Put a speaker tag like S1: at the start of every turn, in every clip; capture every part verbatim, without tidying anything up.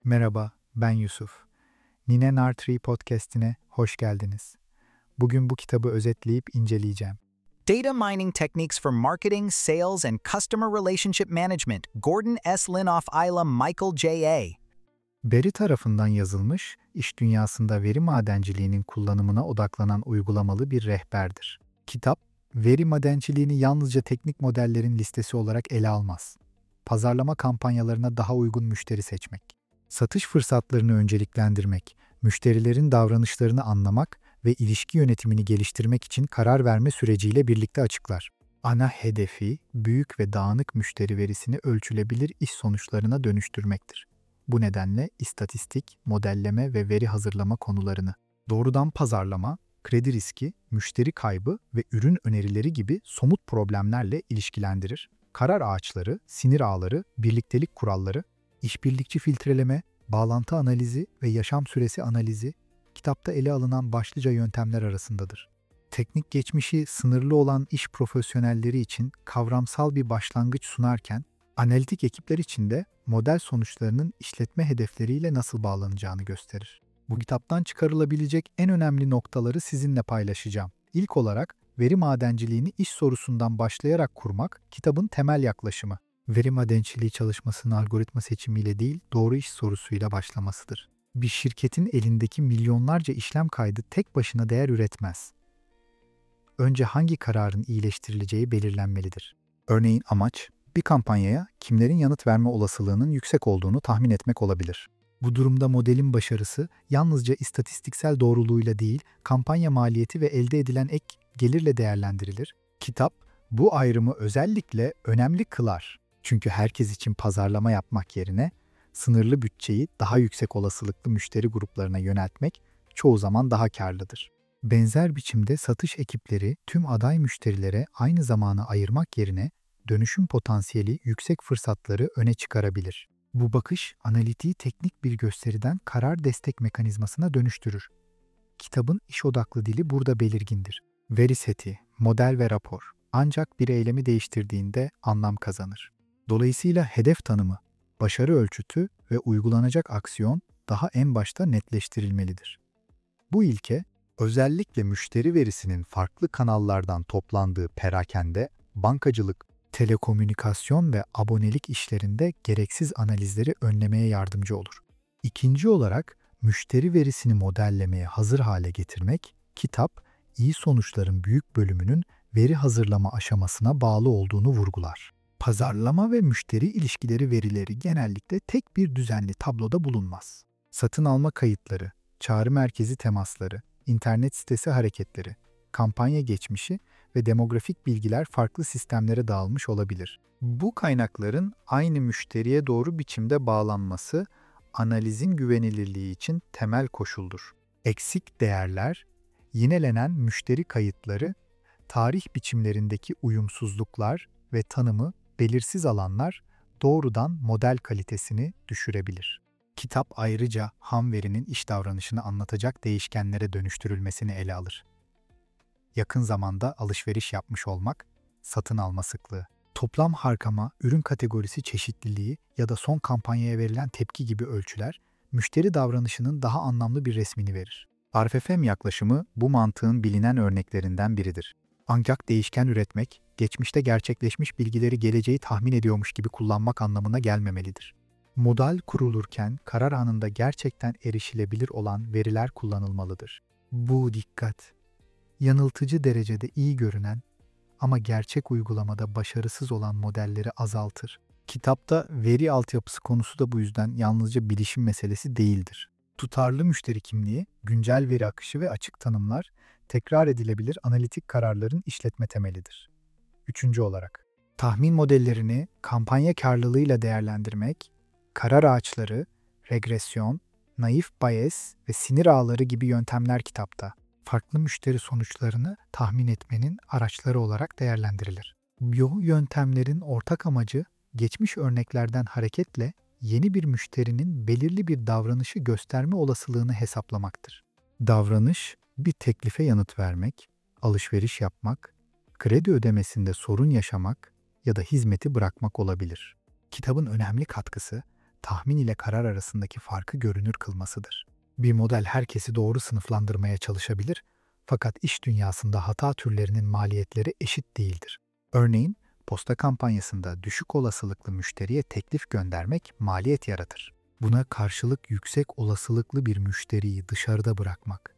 S1: Merhaba, ben Yusuf. Nine Nartree podcast'ine hoş geldiniz. Bugün bu kitabı özetleyip inceleyeceğim.
S2: Data Mining Techniques for Marketing, Sales, and Customer Relationship Management, Gordon S. Linoff Isla Michael J A
S1: Berry tarafından yazılmış, iş dünyasında veri madenciliğinin kullanımına odaklanan uygulamalı bir rehberdir. Kitap, veri madenciliğini yalnızca teknik modellerin listesi olarak ele almaz. Pazarlama kampanyalarına daha uygun müşteri seçmek, satış fırsatlarını önceliklendirmek, müşterilerin davranışlarını anlamak ve ilişki yönetimini geliştirmek için karar verme süreciyle birlikte açıklar. Ana hedefi, büyük ve dağınık müşteri verisini ölçülebilir iş sonuçlarına dönüştürmektir. Bu nedenle istatistik, modelleme ve veri hazırlama konularını, doğrudan pazarlama, kredi riski, müşteri kaybı ve ürün önerileri gibi somut problemlerle ilişkilendirir. Karar ağaçları, sinir ağları, birliktelik kuralları, işbirlikçi filtreleme, bağlantı analizi ve yaşam süresi analizi, kitapta ele alınan başlıca yöntemler arasındadır. Teknik geçmişi sınırlı olan iş profesyonelleri için kavramsal bir başlangıç sunarken, analitik ekipler için de model sonuçlarının işletme hedefleriyle nasıl bağlanacağını gösterir. Bu kitaptan çıkarılabilecek en önemli noktaları sizinle paylaşacağım. İlk olarak, veri madenciliğini iş sorusundan başlayarak kurmak, kitabın temel yaklaşımı. Veri madenciliği çalışmasının algoritma seçimiyle değil, doğru iş sorusuyla başlamasıdır. Bir şirketin elindeki milyonlarca işlem kaydı tek başına değer üretmez. Önce hangi kararın iyileştirileceği belirlenmelidir. Örneğin amaç, bir kampanyaya kimlerin yanıt verme olasılığının yüksek olduğunu tahmin etmek olabilir. Bu durumda modelin başarısı yalnızca istatistiksel doğruluğuyla değil, kampanya maliyeti ve elde edilen ek gelirle değerlendirilir. Kitap, bu ayrımı özellikle önemli kılar. Çünkü herkes için pazarlama yapmak yerine, sınırlı bütçeyi daha yüksek olasılıklı müşteri gruplarına yöneltmek çoğu zaman daha karlıdır. Benzer biçimde satış ekipleri tüm aday müşterilere aynı zamanı ayırmak yerine dönüşüm potansiyeli yüksek fırsatları öne çıkarabilir. Bu bakış, analitiği teknik bir gösteriden karar destek mekanizmasına dönüştürür. Kitabın iş odaklı dili burada belirgindir. Veri seti, model ve rapor ancak bir eylemi değiştirdiğinde anlam kazanır. Dolayısıyla hedef tanımı, başarı ölçütü ve uygulanacak aksiyon daha en başta netleştirilmelidir. Bu ilke, özellikle müşteri verisinin farklı kanallardan toplandığı perakende, bankacılık, telekomünikasyon ve abonelik işlerinde gereksiz analizleri önlemeye yardımcı olur. İkinci olarak, müşteri verisini modellemeye hazır hale getirmek, kitap, iyi sonuçların büyük bölümünün veri hazırlama aşamasına bağlı olduğunu vurgular. Pazarlama ve müşteri ilişkileri verileri genellikle tek bir düzenli tabloda bulunmaz. Satın alma kayıtları, çağrı merkezi temasları, internet sitesi hareketleri, kampanya geçmişi ve demografik bilgiler farklı sistemlere dağılmış olabilir. Bu kaynakların aynı müşteriye doğru biçimde bağlanması, analizin güvenilirliği için temel koşuldur. Eksik değerler, yinelenen müşteri kayıtları, tarih biçimlerindeki uyumsuzluklar ve tanımı belirsiz alanlar doğrudan model kalitesini düşürebilir. Kitap ayrıca ham verinin iş davranışını anlatacak değişkenlere dönüştürülmesini ele alır. Yakın zamanda alışveriş yapmış olmak, satın alma sıklığı, toplam harcama, ürün kategorisi çeşitliliği ya da son kampanyaya verilen tepki gibi ölçüler, müşteri davranışının daha anlamlı bir resmini verir. R F F M yaklaşımı bu mantığın bilinen örneklerinden biridir. Ancak değişken üretmek, geçmişte gerçekleşmiş bilgileri geleceği tahmin ediyormuş gibi kullanmak anlamına gelmemelidir. Model kurulurken karar anında gerçekten erişilebilir olan veriler kullanılmalıdır. Bu dikkat, yanıltıcı derecede iyi görünen ama gerçek uygulamada başarısız olan modelleri azaltır. Kitapta veri altyapısı konusu da bu yüzden yalnızca bilişim meselesi değildir. Tutarlı müşteri kimliği, güncel veri akışı ve açık tanımlar, tekrar edilebilir analitik kararların işletme temelidir. Üçüncü olarak, tahmin modellerini kampanya karlılığıyla değerlendirmek, karar ağaçları, regresyon, naif bias ve sinir ağları gibi yöntemler kitapta farklı müşteri sonuçlarını tahmin etmenin araçları olarak değerlendirilir. Bu yöntemlerin ortak amacı, geçmiş örneklerden hareketle yeni bir müşterinin belirli bir davranışı gösterme olasılığını hesaplamaktır. Davranış, bir teklife yanıt vermek, alışveriş yapmak, kredi ödemesinde sorun yaşamak ya da hizmeti bırakmak olabilir. Kitabın önemli katkısı, tahmin ile karar arasındaki farkı görünür kılmasıdır. Bir model herkesi doğru sınıflandırmaya çalışabilir, fakat iş dünyasında hata türlerinin maliyetleri eşit değildir. Örneğin, posta kampanyasında düşük olasılıklı müşteriye teklif göndermek maliyet yaratır. Buna karşılık yüksek olasılıklı bir müşteriyi dışarıda bırakmak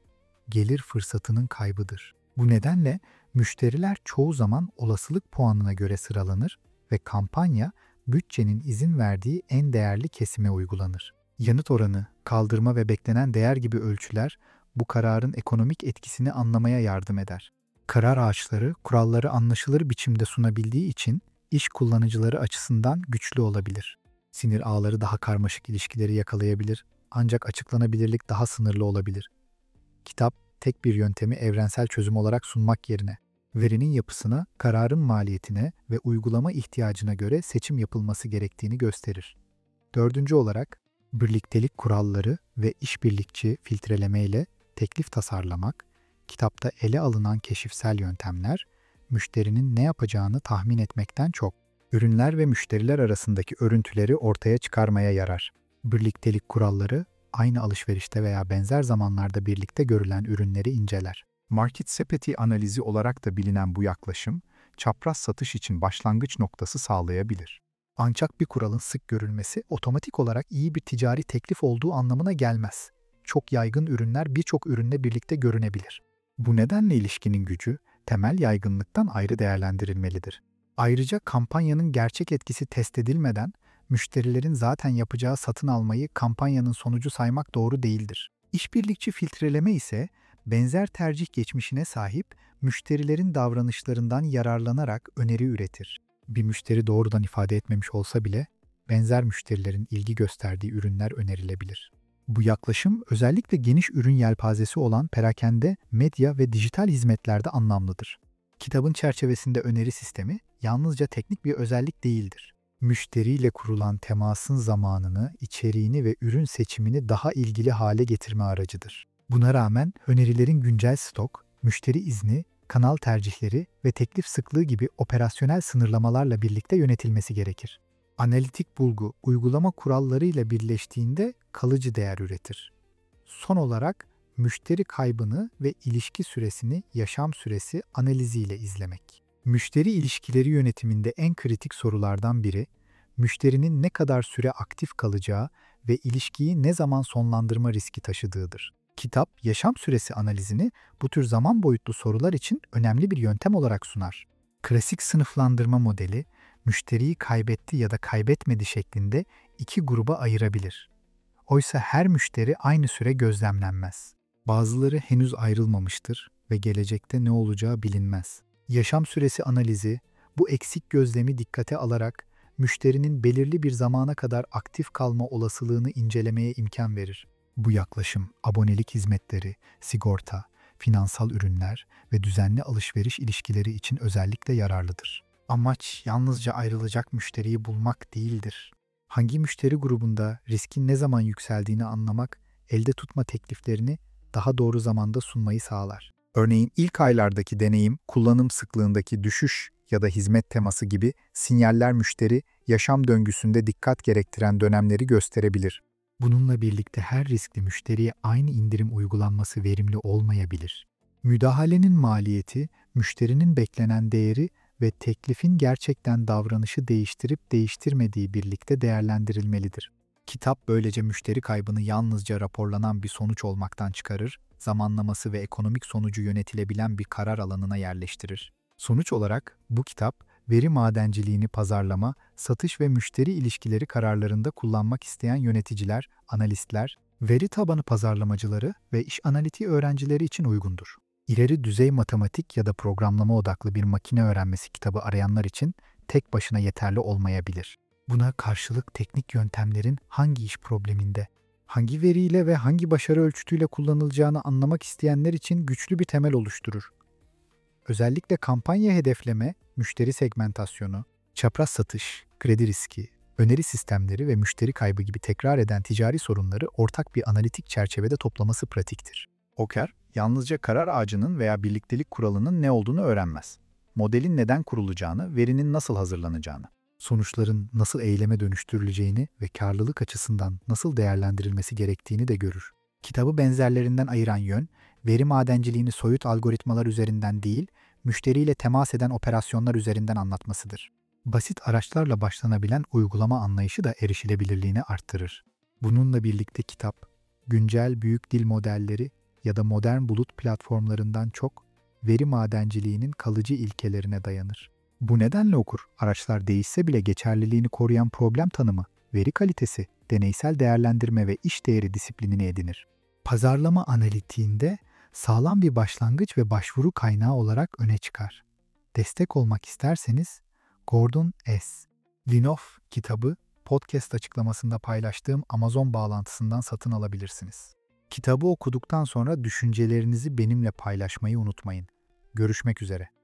S1: gelir fırsatının kaybıdır. Bu nedenle müşteriler çoğu zaman olasılık puanına göre sıralanır ve kampanya bütçenin izin verdiği en değerli kesime uygulanır. Yanıt oranı, kaldırma ve beklenen değer gibi ölçüler bu kararın ekonomik etkisini anlamaya yardım eder. Karar ağaçları kuralları anlaşılır biçimde sunabildiği için iş kullanıcıları açısından güçlü olabilir. Sinir ağları daha karmaşık ilişkileri yakalayabilir, ancak açıklanabilirlik daha sınırlı olabilir. Kitap, tek bir yöntemi evrensel çözüm olarak sunmak yerine, verinin yapısına, kararın maliyetine ve uygulama ihtiyacına göre seçim yapılması gerektiğini gösterir. Dördüncü olarak, birliktelik kuralları ve işbirlikçi filtreleme ile teklif tasarlamak, kitapta ele alınan keşifsel yöntemler, müşterinin ne yapacağını tahmin etmekten çok, ürünler ve müşteriler arasındaki örüntüleri ortaya çıkarmaya yarar. Birliktelik kuralları, aynı alışverişte veya benzer zamanlarda birlikte görülen ürünleri inceler.
S3: Market sepeti analizi olarak da bilinen bu yaklaşım, çapraz satış için başlangıç noktası sağlayabilir.
S1: Ancak bir kuralın sık görülmesi otomatik olarak iyi bir ticari teklif olduğu anlamına gelmez. Çok yaygın ürünler birçok ürünle birlikte görünebilir. Bu nedenle ilişkinin gücü, temel yaygınlıktan ayrı değerlendirilmelidir. Ayrıca kampanyanın gerçek etkisi test edilmeden, müşterilerin zaten yapacağı satın almayı kampanyanın sonucu saymak doğru değildir. İşbirlikçi filtreleme ise, benzer tercih geçmişine sahip müşterilerin davranışlarından yararlanarak öneri üretir. Bir müşteri doğrudan ifade etmemiş olsa bile, benzer müşterilerin ilgi gösterdiği ürünler önerilebilir. Bu yaklaşım özellikle geniş ürün yelpazesi olan perakende, medya ve dijital hizmetlerde anlamlıdır. Kitabın çerçevesinde öneri sistemi yalnızca teknik bir özellik değildir. Müşteriyle kurulan temasın zamanını, içeriğini ve ürün seçimini daha ilgili hale getirme aracıdır. Buna rağmen önerilerin güncel stok, müşteri izni, kanal tercihleri ve teklif sıklığı gibi operasyonel sınırlamalarla birlikte yönetilmesi gerekir. Analitik bulgu, uygulama kurallarıyla birleştiğinde kalıcı değer üretir. Son olarak, müşteri kaybını ve ilişki süresini yaşam süresi analiziyle izlemek. Müşteri ilişkileri yönetiminde en kritik sorulardan biri, müşterinin ne kadar süre aktif kalacağı ve ilişkiyi ne zaman sonlandırma riski taşıdığıdır. Kitap, yaşam süresi analizini bu tür zaman boyutlu sorular için önemli bir yöntem olarak sunar. Klasik sınıflandırma modeli, müşteriyi kaybetti ya da kaybetmedi şeklinde iki gruba ayırabilir. Oysa her müşteri aynı süre gözlemlenmez. Bazıları henüz ayrılmamıştır ve gelecekte ne olacağı bilinmez. Yaşam süresi analizi, bu eksik gözlemi dikkate alarak müşterinin belirli bir zamana kadar aktif kalma olasılığını incelemeye imkan verir. Bu yaklaşım, abonelik hizmetleri, sigorta, finansal ürünler ve düzenli alışveriş ilişkileri için özellikle yararlıdır. Amaç yalnızca ayrılacak müşteriyi bulmak değildir. Hangi müşteri grubunda riskin ne zaman yükseldiğini anlamak, elde tutma tekliflerini daha doğru zamanda sunmayı sağlar.
S3: Örneğin ilk aylardaki deneyim, kullanım sıklığındaki düşüş ya da hizmet teması gibi sinyaller müşteri yaşam döngüsünde dikkat gerektiren dönemleri gösterebilir.
S1: Bununla birlikte her riskli müşteriye aynı indirim uygulanması verimli olmayabilir. Müdahalenin maliyeti, müşterinin beklenen değeri ve teklifin gerçekten davranışı değiştirip değiştirmediği birlikte değerlendirilmelidir. Kitap böylece müşteri kaybını yalnızca raporlanan bir sonuç olmaktan çıkarır, zamanlaması ve ekonomik sonucu yönetilebilen bir karar alanına yerleştirir. Sonuç olarak bu kitap, veri madenciliğini pazarlama, satış ve müşteri ilişkileri kararlarında kullanmak isteyen yöneticiler, analistler, veri tabanı pazarlamacıları ve iş analitiği öğrencileri için uygundur. İleri düzey matematik ya da programlama odaklı bir makine öğrenmesi kitabı arayanlar için tek başına yeterli olmayabilir. Buna karşılık teknik yöntemlerin hangi iş probleminde, hangi veriyle ve hangi başarı ölçütüyle kullanılacağını anlamak isteyenler için güçlü bir temel oluşturur. Özellikle kampanya hedefleme, müşteri segmentasyonu, çapraz satış, kredi riski, öneri sistemleri ve müşteri kaybı gibi tekrar eden ticari sorunları ortak bir analitik çerçevede toplaması pratiktir.
S3: Oker, yalnızca karar ağacının veya birliktelik kuralının ne olduğunu öğrenmez. Modelin neden kurulacağını, verinin nasıl hazırlanacağını.
S1: sonuçların nasıl eyleme dönüştürüleceğini ve karlılık açısından nasıl değerlendirilmesi gerektiğini de görür. Kitabı benzerlerinden ayıran yön, veri madenciliğini soyut algoritmalar üzerinden değil, müşteriyle temas eden operasyonlar üzerinden anlatmasıdır. Basit araçlarla başlanabilen uygulama anlayışı da erişilebilirliğini arttırır. Bununla birlikte kitap, güncel büyük dil modelleri ya da modern bulut platformlarından çok veri madenciliğinin kalıcı ilkelerine dayanır. Bu nedenle okur, araçlar değişse bile geçerliliğini koruyan problem tanımı, veri kalitesi, deneysel değerlendirme ve iş değeri disiplinini edinir. Pazarlama analitiğinde sağlam bir başlangıç ve başvuru kaynağı olarak öne çıkar. Destek olmak isterseniz Gordon S. Linoff kitabı podcast açıklamasında paylaştığım Amazon bağlantısından satın alabilirsiniz. Kitabı okuduktan sonra düşüncelerinizi benimle paylaşmayı unutmayın. Görüşmek üzere.